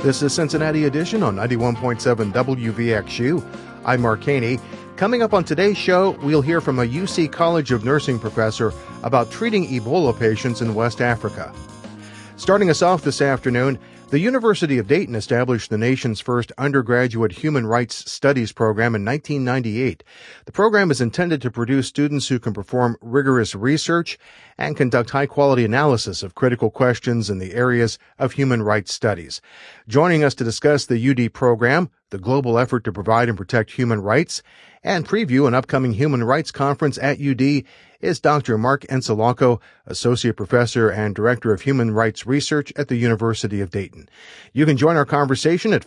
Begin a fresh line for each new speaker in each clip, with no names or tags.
This is Cincinnati Edition on 91.7 WVXU. I'm Mark Haney. Coming up on today's show, we'll hear from a UC College of Nursing professor about treating Ebola patients in West Africa. Starting us off this afternoon, the University of Dayton established the nation's first undergraduate human rights studies program in 1998. The program is intended to produce students who can perform rigorous research and conduct high-quality analysis of critical questions in the areas of human rights studies. Joining us to discuss the UD program, the global effort to provide and protect human rights, and preview an upcoming human rights conference at UD is Dr. Mark Encilauco, Associate Professor and Director of Human Rights Research at the University of Dayton. You can join our conversation at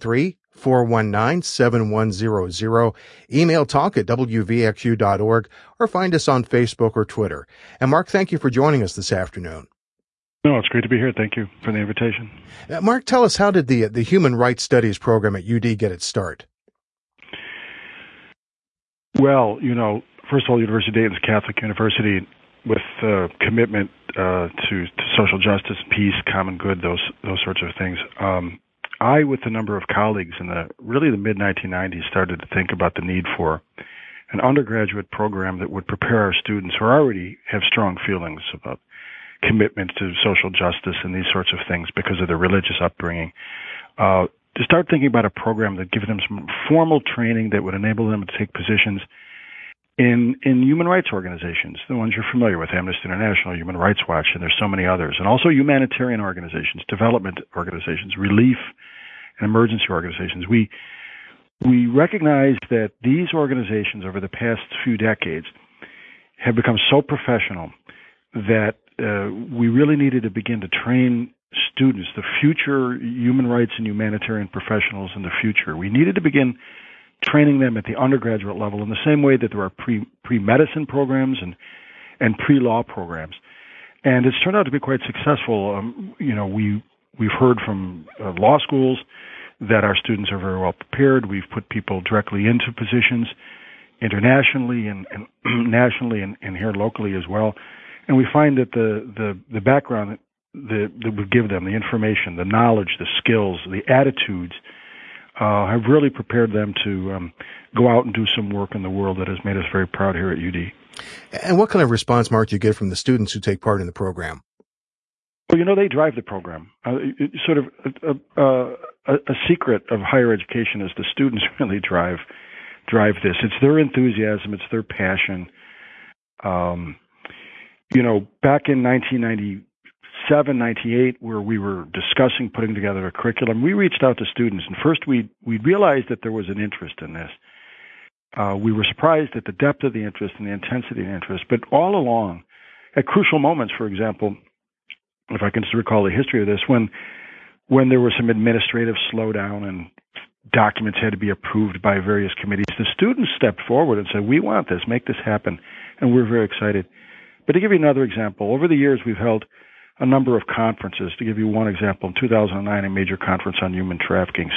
513-419-7100, email talk at wvxu.org, or find us on Facebook or Twitter. And Mark, thank you for joining us this afternoon.
No, it's great to be here. Thank you for the invitation.
Mark, tell us, how did the Human Rights Studies program at UD get its start?
Well, first of all, University of Dayton is a Catholic university with commitment to social justice, peace, common good, those sorts of things. I, with a number of colleagues in the mid-1990s, started to think about the need for an undergraduate program that would prepare our students who already have strong feelings about commitment to social justice and these sorts of things because of their religious upbringing, to start thinking about a program that gives them some formal training that would enable them to take positions in human rights organizations, the ones you're familiar with, Amnesty International, Human Rights Watch, and there's so many others, and also humanitarian organizations, development organizations, relief and emergency organizations. We recognize that these organizations over the past few decades have become so professional that we really needed to begin to train students, the future human rights and humanitarian professionals in the future. We needed to begin training them at the undergraduate level in the same way that there are pre-medicine programs and pre-law programs. And it's turned out to be quite successful. We've heard from law schools that our students are very well prepared. We've put people directly into positions internationally and nationally and here locally as well. And we find that the background that we give them, the information, the knowledge, the skills, the attitudes, have really prepared them to go out and do some work in the world that has made us very proud here at UD.
And what kind of response, Mark, do you get from the students who take part in the program?
Well, they drive the program. It's sort of a secret of higher education is the students really drive this. It's their enthusiasm. It's their passion. Back in 1997, 98, where we were discussing putting together a curriculum, we reached out to students, and first we realized that there was an interest in this. We were surprised at the depth of the interest and the intensity of the interest, but all along, at crucial moments, for example, if I can just recall the history of this, when there was some administrative slowdown and documents had to be approved by various committees, the students stepped forward and said, "We want this, make this happen," and we're very excited. But to give you another example, over the years we've held a number of conferences. To give you one example, in 2009, a major conference on human trafficking.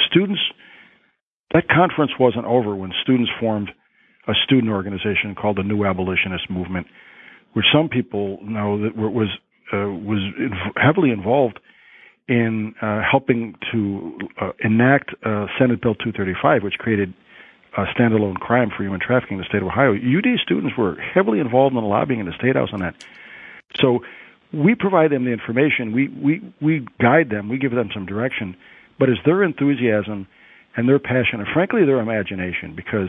That conference wasn't over when students formed a student organization called the New Abolitionist Movement, which some people know that was heavily involved in helping to enact Senate Bill 235, which created a standalone crime for human trafficking in the state of Ohio. UD students were heavily involved in the lobbying in the State House on that. So we provide them the information. We guide them. We give them some direction. But it's their enthusiasm and their passion, and frankly their imagination, because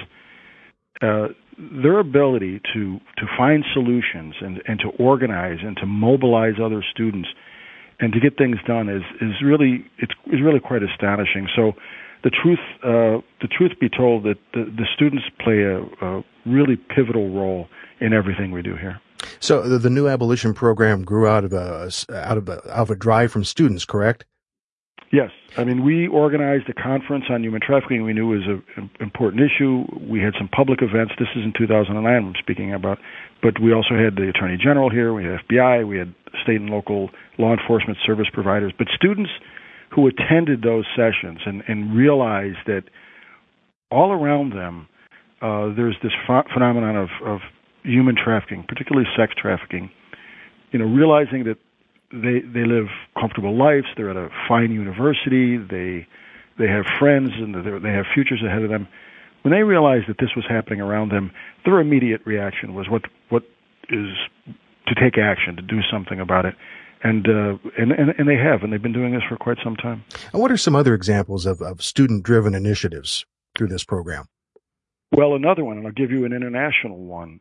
their ability to find solutions and to organize and to mobilize other students and to get things done is really quite astonishing. So the truth be told, that the students play a really pivotal role in everything we do here.
So the New Abolition program grew out of a drive from students, correct?
Yes. I mean, we organized a conference on human trafficking we knew was an important issue. We had some public events. This is in 2009 I'm speaking about. But we also had the Attorney General here. We had FBI. We had state and local law enforcement service providers. But students who attended those sessions and realized that all around them there's this phenomenon of human trafficking, particularly sex trafficking, realizing that they live comfortable lives. They're at a fine university. They have friends, and they have futures ahead of them. When they realized that this was happening around them, their immediate reaction was what is to take action, to do something about it. And they have, and they've been doing this for quite some time.
And what are some other examples of student-driven initiatives through this program?
Well, another one, and I'll give you an international one.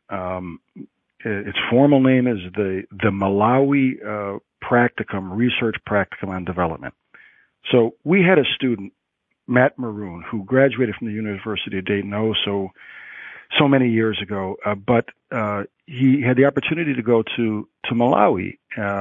Its formal name is the Malawi Practicum, Research Practicum on Development. So we had a student, Matt Maroon, who graduated from the University of Dayton so many years ago, but he had the opportunity to go to Malawi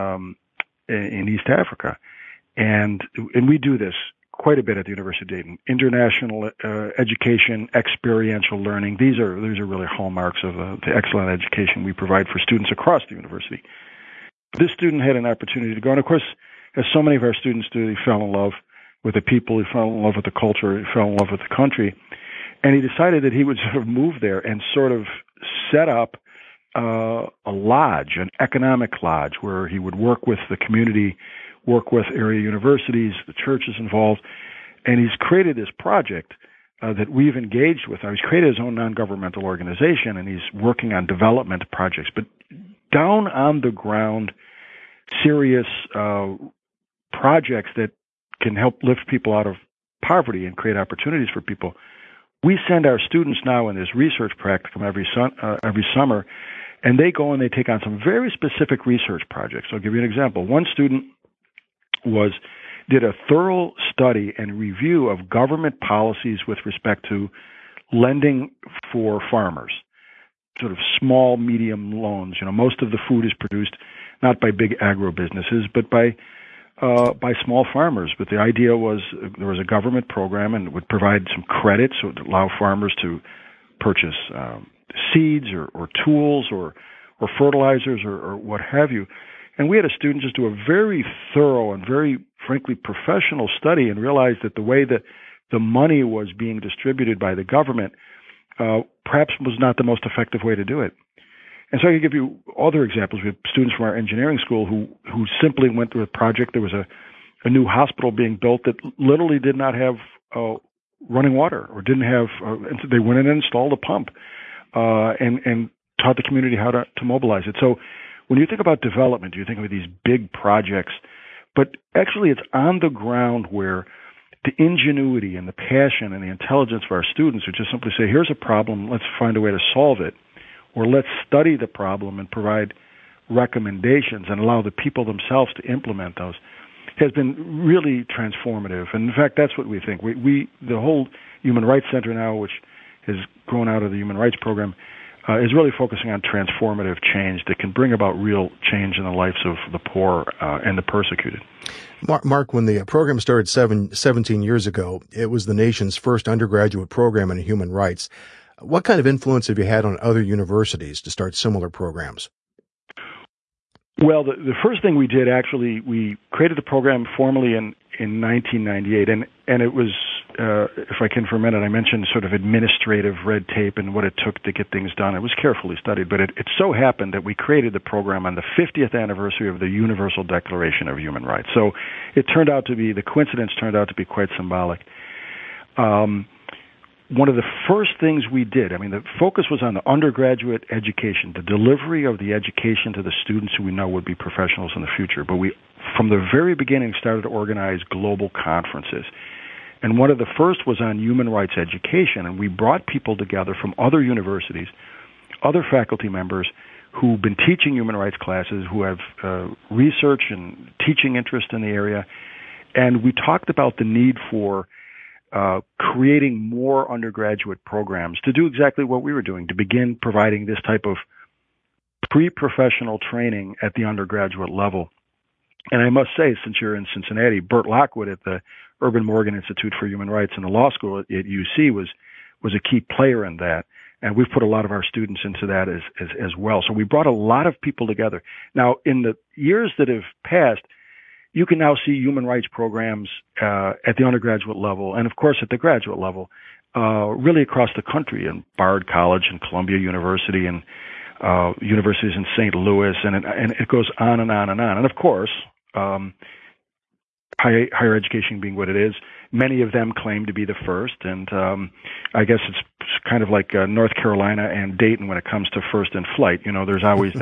in East Africa, and we do this quite a bit at the University of Dayton. International education, experiential learning. These are really hallmarks of the excellent education we provide for students across the university. This student had an opportunity to go, and of course, as so many of our students do, he fell in love with the people, he fell in love with the culture, he fell in love with the country, and he decided that he would sort of move there and sort of set up a lodge, an economic lodge, where he would work with the community, work with area universities, the churches involved, and he's created this project that we've engaged with. He's created his own non-governmental organization, and he's working on development projects, but down on the ground, serious projects that can help lift people out of poverty and create opportunities for people. We send our students now in this research practicum every summer, and they go and they take on some very specific research projects. I'll give you an example. One student did a thorough study and review of government policies with respect to lending for farmers, sort of small, medium loans. Most of the food is produced not by big agro-businesses, but by small farmers. But the idea was there was a government program, and it would provide some credit, so it would allow farmers to purchase seeds or tools or fertilizers or what have you. And we had a student just do a very thorough and very, frankly, professional study and realized that the way that the money was being distributed by the government perhaps was not the most effective way to do it. And so I can give you other examples. We have students from our engineering school who simply went through a project. There was a new hospital being built that literally did not have running water, or didn't have. They went in and installed a pump and taught the community how to mobilize it. So when you think about development, you think of these big projects, but actually it's on the ground where the ingenuity and the passion and the intelligence of our students would just simply say, here's a problem, let's find a way to solve it. Or let's study the problem and provide recommendations and allow the people themselves to implement those, has been really transformative. And in fact, that's what we think. The whole Human Rights Center now, which has grown out of the Human Rights Program, is really focusing on transformative change that can bring about real change in the lives of the poor and the persecuted.
Mark, when the program started 17 years ago, it was the nation's first undergraduate program in human rights. What kind of influence have you had on other universities to start similar programs?
Well, the first thing we did, actually, we created the program formally in 1998, and it was, if I can for a minute, I mentioned sort of administrative red tape and what it took to get things done. It was carefully studied, but it so happened that we created the program on the 50th anniversary of the Universal Declaration of Human Rights. So the coincidence turned out to be quite symbolic. One of the first things we did, the focus was on the undergraduate education, the delivery of the education to the students who we know would be professionals in the future. But we, from the very beginning, started to organize global conferences. And one of the first was on human rights education, and we brought people together from other universities, other faculty members who've been teaching human rights classes, who have research and teaching interest in the area. And we talked about the need for creating more undergraduate programs to do exactly what we were doing, to begin providing this type of pre-professional training at the undergraduate level. And I must say, since you're in Cincinnati, Burt Lockwood at the Urban Morgan Institute for Human Rights in the law school at UC was a key player in that. And we've put a lot of our students into that as well. So we brought a lot of people together. Now, in the years that have passed, you can now see human rights programs at the undergraduate level and, of course, at the graduate level, really across the country, in Bard College and Columbia University and universities in St. Louis, and it goes on and on and on. And, of course, higher education being what it is. Many of them claim to be the first, and I guess it's kind of like North Carolina and Dayton when it comes to first in flight. You know, there's always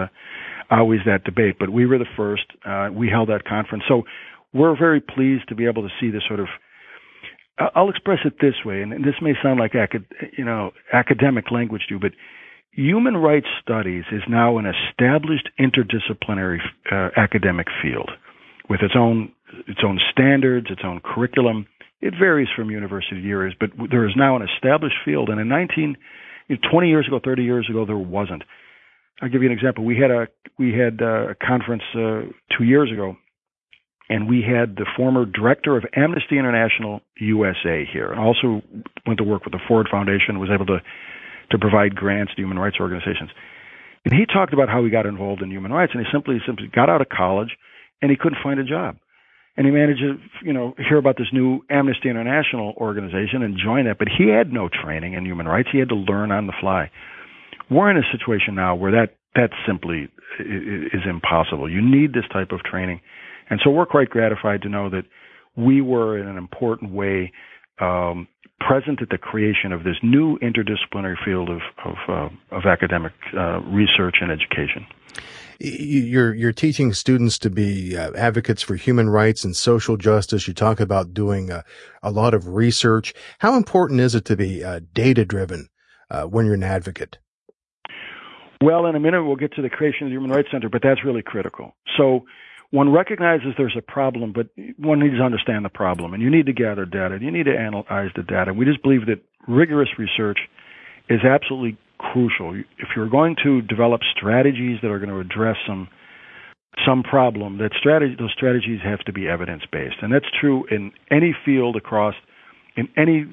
that debate. But we were the first. We held that conference, so we're very pleased to be able to see this sort of. I'll express it this way, and this may sound like academic language to you, but human rights studies is now an established interdisciplinary academic field with its own standards, its own curriculum. It varies from university to years, but there is now an established field. And in 20 years ago, 30 years ago, there wasn't. I'll give you an example. We had a conference 2 years ago, and we had the former director of Amnesty International USA here, and also went to work with the Ford Foundation, was able to provide grants to human rights organizations. And he talked about how he got involved in human rights, and he simply got out of college, and he couldn't find a job. And he managed to, hear about this new Amnesty International organization and join it, but he had no training in human rights. He had to learn on the fly. We're in a situation now where that simply is impossible. You need this type of training. And so we're quite gratified to know that we were in an important way present at the creation of this new interdisciplinary field of academic research and education.
You're teaching students to be advocates for human rights and social justice. You talk about doing a lot of research. How important is it to be data-driven when you're an advocate?
Well, in a minute we'll get to the creation of the Human Rights Center, but that's really critical. So one recognizes there's a problem, but one needs to understand the problem, and you need to gather data, and you need to analyze the data. We just believe that rigorous research is absolutely crucial. If you're going to develop strategies that are going to address some problem, those strategies have to be evidence-based, and that's true in any field in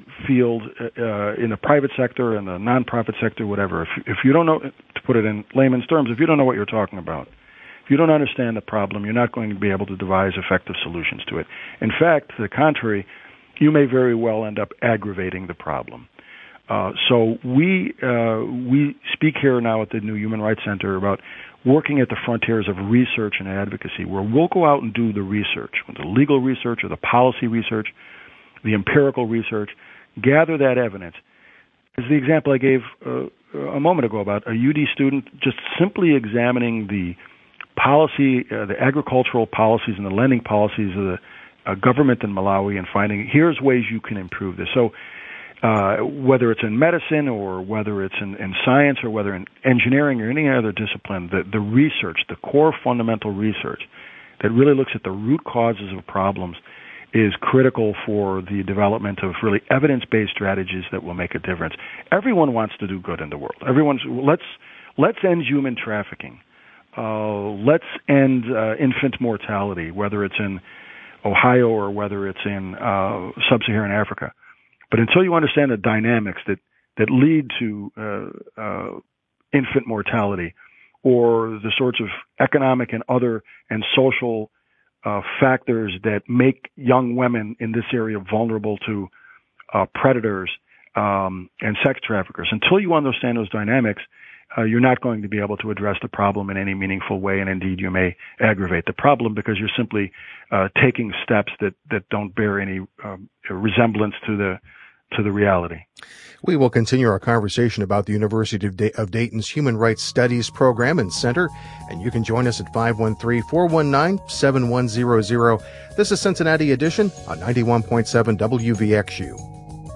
the private sector, in the nonprofit sector, whatever. If you don't know, to put it in layman's terms, if you don't know what you're talking about, if you don't understand the problem, you're not going to be able to devise effective solutions to it. In fact, to the contrary, you may very well end up aggravating the problem. So we speak here now at the new Human Rights Center about working at the frontiers of research and advocacy, where we'll go out and do the research, the legal research or the policy research, the empirical research, gather that evidence. As the example I gave a moment ago about a UD student just simply examining the policy, the agricultural policies and the lending policies of the government in Malawi and finding here's ways you can improve this. So whether it's in medicine or whether it's in science or whether in engineering or any other discipline, the research, the core fundamental research that really looks at the root causes of problems is critical for the development of really evidence-based strategies that will make a difference. Everyone wants to do good in the world. Let's end human trafficking. Let's end infant mortality, whether it's in Ohio or whether it's in sub-Saharan Africa. But until you understand the dynamics that lead to infant mortality or the sorts of economic and other and social factors that make young women in this area vulnerable to predators and sex traffickers, until you understand those dynamics, you're not going to be able to address the problem in any meaningful way, and indeed you may aggravate the problem because you're simply taking steps that don't bear any resemblance to the reality.
We will continue our conversation about the University of Dayton's Human Rights Studies Program and Center, and you can join us at 513-419-7100. This is Cincinnati Edition on 91.7 WVXU.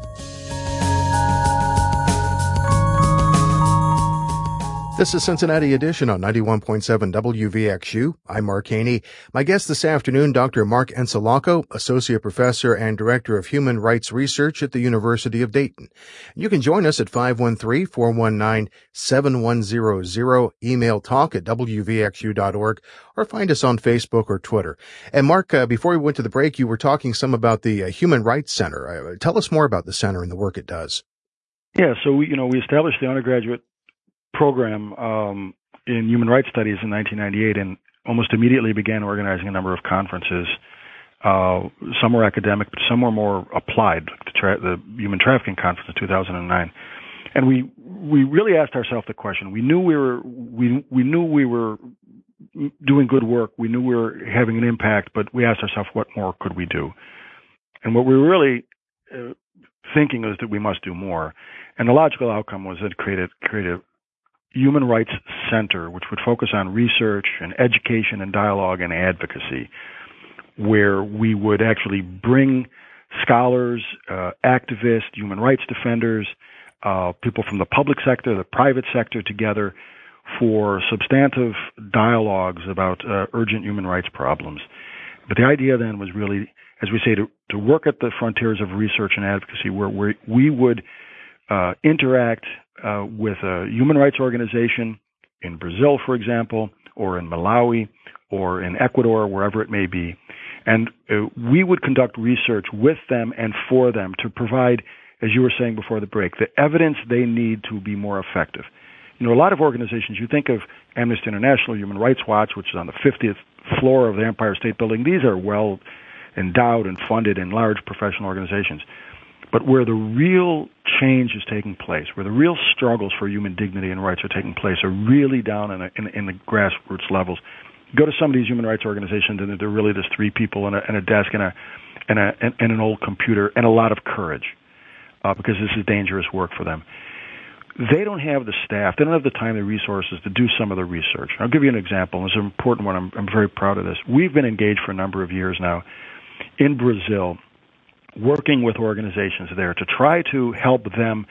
This is Cincinnati Edition on 91.7 WVXU. I'm Mark Haney. My guest this afternoon, Dr. Mark Encelaco, Associate Professor and Director of Human Rights Research at the University of Dayton. You can join us at 513-419-7100, email talk@wvxu.org, or find us on Facebook or Twitter. And Mark, before we went to the break, you were talking some about the Human Rights Center. Tell us more about the center and the work it does.
Yeah, so we established the undergraduate program in human rights studies in 1998 and almost immediately began organizing a number of conferences. Some were academic, but some were more applied. The Human Trafficking Conference in 2009. And we really asked ourselves the question. We knew we were doing good work. We knew we were having an impact, but we asked ourselves, what more could we do? And what we were really thinking is that we must do more. And the logical outcome was that create a human rights center, which would focus on research and education and dialogue and advocacy, where we would actually bring scholars, activists, human rights defenders, people from the public sector, the private sector together for substantive dialogues about urgent human rights problems. But the idea then was really, as we say, to work at the frontiers of research and advocacy, where we would interact with a human rights organization in Brazil, for example, or in Malawi, or in Ecuador, wherever it may be. And we would conduct research with them and for them to provide, as you were saying before the break, the evidence they need to be more effective. You know, a lot of organizations, you think of Amnesty International, Human Rights Watch, which is on the 50th floor of the Empire State Building. These are well endowed and funded in large professional organizations. But where the real change is taking place, where the real struggles for human dignity and rights are taking place, are really down in the grassroots levels. Go to some of these human rights organizations, and they're really just three people and a desk and an old computer and a lot of courage, because this is dangerous work for them. They don't have the staff, they don't have the time, the resources to do some of the research. I'll give you an example. It's an important one. I'm very proud of this. We've been engaged for a number of years now in Brazil, working with organizations there to try to help them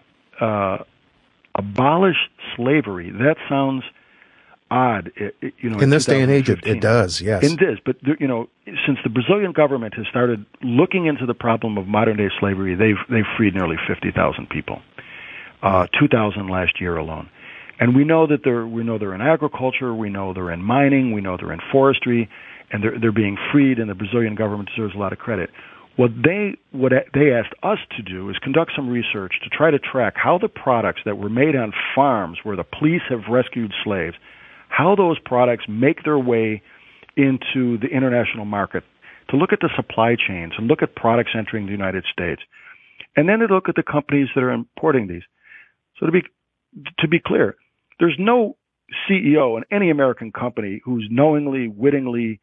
abolish slavery. That sounds odd,
in this day and age, it does, yes.
It is, but since the Brazilian government has started looking into the problem of modern day slavery, they've freed nearly 50,000 people, 2,000 last year alone, and we know they're in agriculture, we know they're in mining, we know they're in forestry, and they're being freed, and the Brazilian government deserves a lot of credit. What they asked us to do is conduct some research to try to track how the products that were made on farms where the police have rescued slaves, how those products make their way into the international market, to look at the supply chains and look at products entering the United States, and then to look at the companies that are importing these. So to be clear, there's no CEO in any American company who's knowingly, wittingly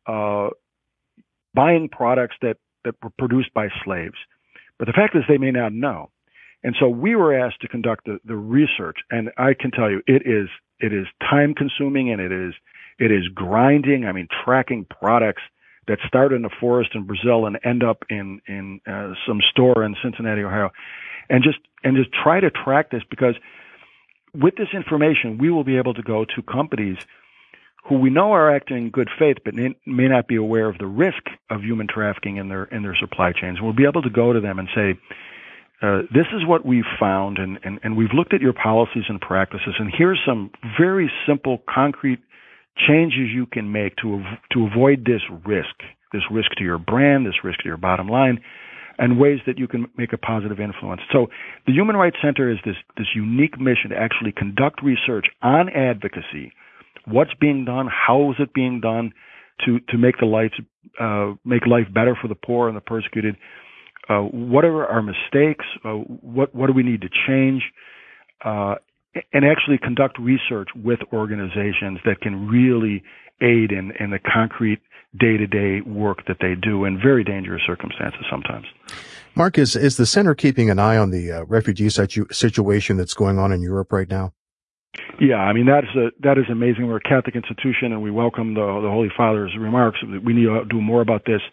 buying products that were produced by slaves. But the fact is they may not know. And so we were asked to conduct the research, and I can tell you it is time consuming, and it is grinding. I mean, tracking products that start in the forest in Brazil and end up in some store in Cincinnati, Ohio, and just try to track this, because with this information we will be able to go to companies who we know are acting in good faith, but may not be aware of the risk of human trafficking in their supply chains. We'll be able to go to them and say, this is what we've found, and we've looked at your policies and practices, and here's some very simple, concrete changes you can make to avoid this risk to your brand, this risk to your bottom line, and ways that you can make a positive influence. So the Human Rights Center is this unique mission to actually conduct research on advocacy. What's being done? How is it being done to make life better for the poor and the persecuted? What are our mistakes? What do we need to change? And actually conduct research with organizations that can really aid in the concrete day-to-day work that they do in very dangerous circumstances sometimes.
Mark, is the center keeping an eye on the refugee situation that's going on in Europe right now?
Yeah, I mean, that is amazing. We're a Catholic institution, and we welcome the Holy Father's remarks. We need to do more about this.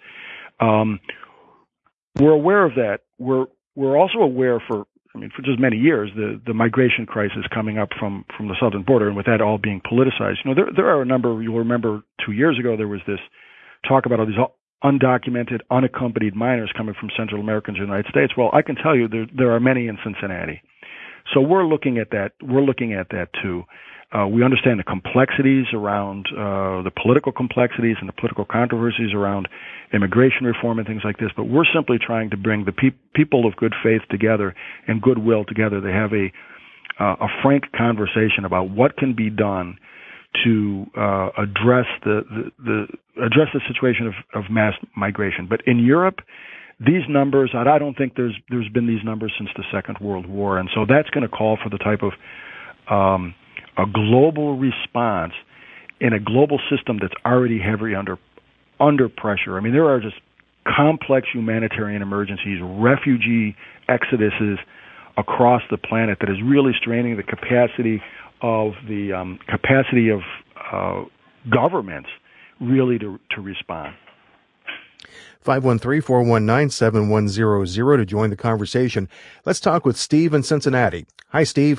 We're aware of that. We're also aware for just many years, the migration crisis coming up from the southern border, and with that all being politicized. There are a number. You'll remember 2 years ago there was this talk about all these undocumented, unaccompanied minors coming from Central America and the United States. Well, I can tell you there are many in Cincinnati. So we're looking at that. We're looking at that too. We understand the complexities around the political complexities and the political controversies around immigration reform and things like this. But we're simply trying to bring the people of good faith together and goodwill together to have a frank conversation about what can be done to address the situation of mass migration. But in Europe, these numbers, I don't think there's been these numbers since the Second World War, and so that's going to call for the type of a global response in a global system that's already heavy under pressure. I mean, there are just complex humanitarian emergencies, refugee exoduses across the planet that is really straining the capacity of governments really to respond.
513-419-7100 to join the conversation. Let's talk with Steve in Cincinnati. Hi, Steve.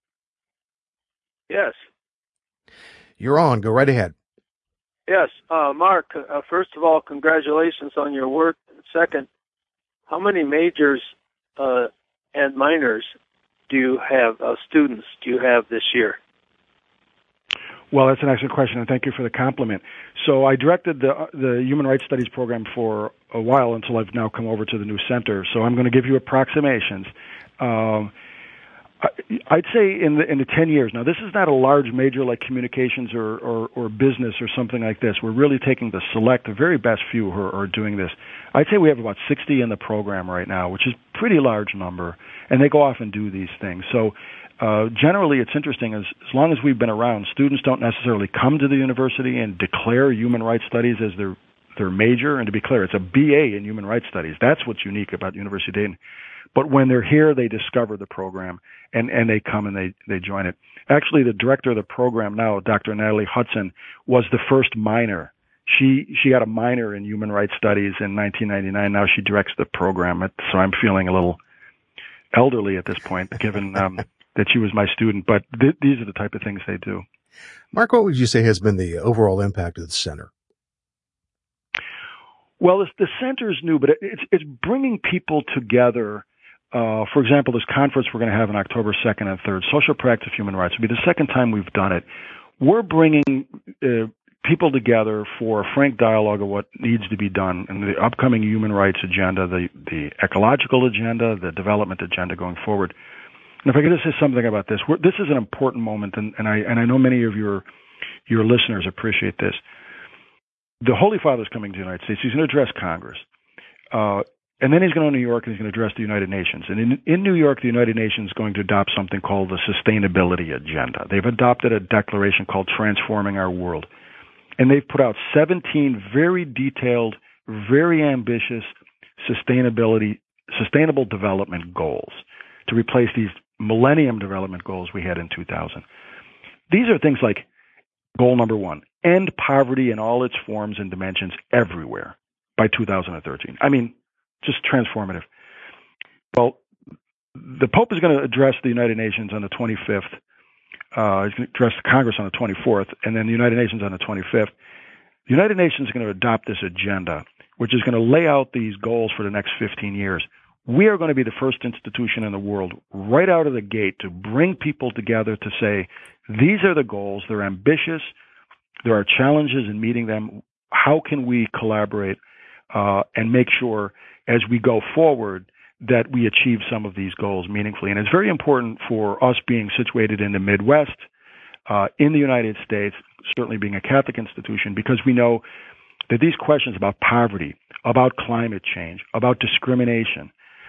Yes.
You're on. Go right ahead.
Yes. Mark, first of all, congratulations on your work. Second, how many majors and minors do you have, students do you have this year?
Well, that's an excellent question, and thank you for the compliment. So I directed the Human Rights Studies program for a while until I've now come over to the new center. So I'm going to give you approximations. I'd say in the 10 years. Now, this is not a large major like communications or business or something like this. We're really taking the very best few who are doing this. I'd say we have about 60 in the program right now, which is a pretty large number, and they go off and do these things. So generally, it's interesting. As long as we've been around, students don't necessarily come to the university and declare human rights studies as their major. And to be clear, it's a BA in human rights studies. That's what's unique about University of Dayton. But when they're here, they discover the program, and they come and they join it. Actually, the director of the program now, Dr. Natalie Hudson, was the first minor. She got a minor in human rights studies in 1999. Now she directs the program. So I'm feeling a little elderly at this point, given that she was my student. But these are the type of things they do.
Mark, what would you say has been the overall impact of the center?
Well, the center is new, but it's bringing people together. For example, this conference we're going to have on October 2nd and 3rd, Social Practice Human Rights, will be the second time we've done it. We're bringing people together for a frank dialogue of what needs to be done in the upcoming human rights agenda, the ecological agenda, the development agenda going forward. And if I could just say something about this, this is an important moment, and I know many of your listeners appreciate this. The Holy Father is coming to the United States. He's going to address Congress. And then he's going to New York and he's going to address the United Nations. And in New York, the United Nations is going to adopt something called the Sustainability Agenda. They've adopted a declaration called Transforming Our World. And they've put out 17 very detailed, very ambitious sustainable development goals to replace these Millennium Development Goals we had in 2000. These are things like goal number 1, end poverty in all its forms and dimensions everywhere by 2013. I mean, just transformative. Well, the Pope is going to address the United Nations on the 25th. He's going to address the Congress on the 24th, and then the United Nations on the 25th. The United Nations is going to adopt this agenda, which is going to lay out these goals for the next 15 years. We are going to be the first institution in the world right out of the gate to bring people together to say, these are the goals, they're ambitious, there are challenges in meeting them. How can we collaborate and make sure as we go forward that we achieve some of these goals meaningfully? And it's very important for us being situated in the Midwest, in the United States, certainly being a Catholic institution, because we know that these questions about poverty, about climate change, about discrimination,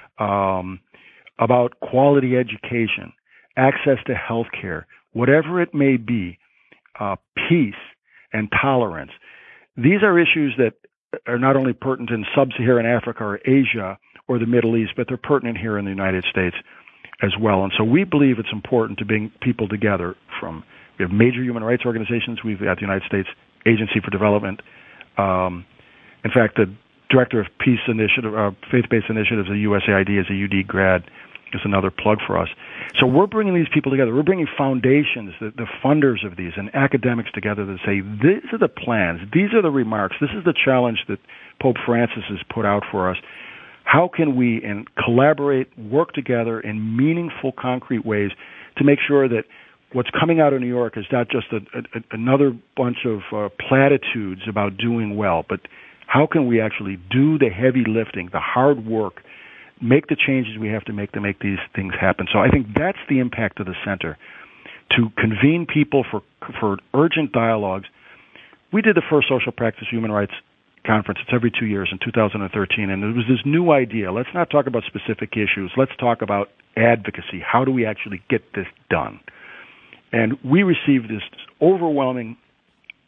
about quality education, access to health care, whatever it may be, peace and tolerance, these are issues that are not only pertinent in sub-Saharan Africa or Asia or the Middle East, but they're pertinent here in the United States as well. And so we believe it's important to bring people together we have major human rights organizations. We've got the United States Agency for Development. In fact, the Director of Peace Initiative, Faith-Based Initiatives, a USAID, is a UD grad, is another plug for us. So we're bringing these people together. We're bringing foundations, the funders of these, and academics together to say, these are the plans, these are the remarks, this is the challenge that Pope Francis has put out for us. How can we collaborate, work together in meaningful, concrete ways to make sure that what's coming out of New York is not just another bunch of platitudes about doing well, but how can we actually do the heavy lifting, the hard work, make the changes we have to make these things happen? So I think that's the impact of the center, to convene people for urgent dialogues. We did the first Social Practice Human Rights Conference. It's every 2 years in 2013, and it was this new idea. Let's not talk about specific issues. Let's talk about advocacy. How do we actually get this done? And we received this overwhelming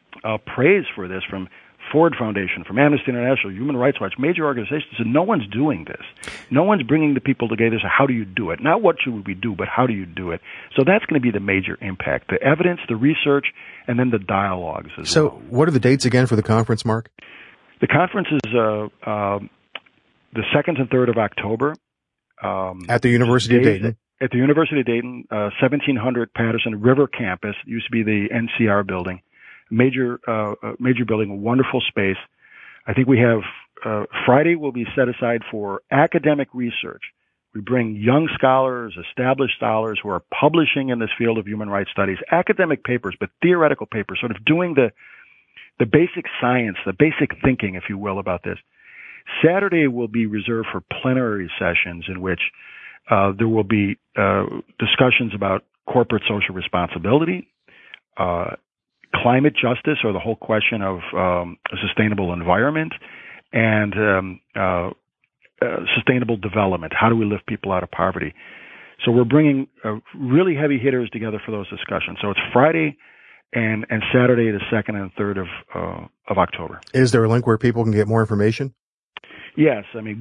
praise for this from Ford Foundation, from Amnesty International, Human Rights Watch, major organizations, and no one's doing this. No one's bringing the people together. So how do you do it? Not what should we do, but how do you do it? So that's going to be the major impact: the evidence, the research, and then the dialogues as well.
So what are the dates again for the conference, Mark?
The conference is the 2nd and 3rd of October.
At the University of Dayton.
At the University of Dayton, 1700 Patterson River Campus, used to be the NCR building. Major building, a wonderful space. I think we have, Friday will be set aside for academic research. We bring young scholars, established scholars who are publishing in this field of human rights studies, academic papers, but theoretical papers, sort of doing the basic science, the basic thinking, if you will, about this. Saturday will be reserved for plenary sessions in which there will be discussions about corporate social responsibility, climate justice, or the whole question of a sustainable environment, and sustainable development. How do we lift people out of poverty? So we're bringing really heavy hitters together for those discussions. So it's Friday and Saturday, the 2nd and 3rd of October.
Is there a link where people can get more information?
Yes. I mean,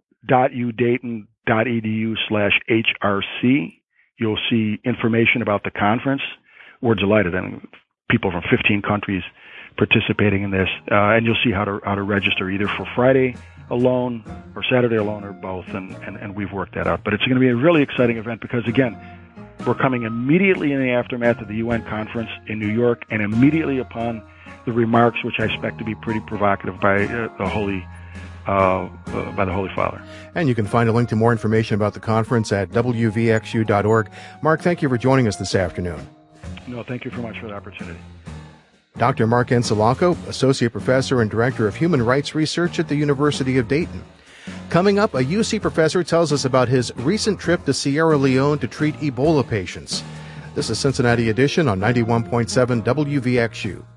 go.udayton.edu/HRC. You'll see information about the conference. We're delighted. I mean, people from 15 countries participating in this, and you'll see how to register either for Friday alone or Saturday alone or both, and we've worked that out. But it's going to be a really exciting event because, again, we're coming immediately in the aftermath of the UN conference in New York and immediately upon the remarks, which I expect to be pretty provocative by the Holy Father.
And you can find a link to more information about the conference at wvxu.org. Mark, thank you for joining us this afternoon.
No, thank you very much for the opportunity.
Dr. Mark Encilacco, Associate Professor and Director of Human Rights Research at the University of Dayton. Coming up, a UC professor tells us about his recent trip to Sierra Leone to treat Ebola patients. This is Cincinnati Edition on 91.7 WVXU.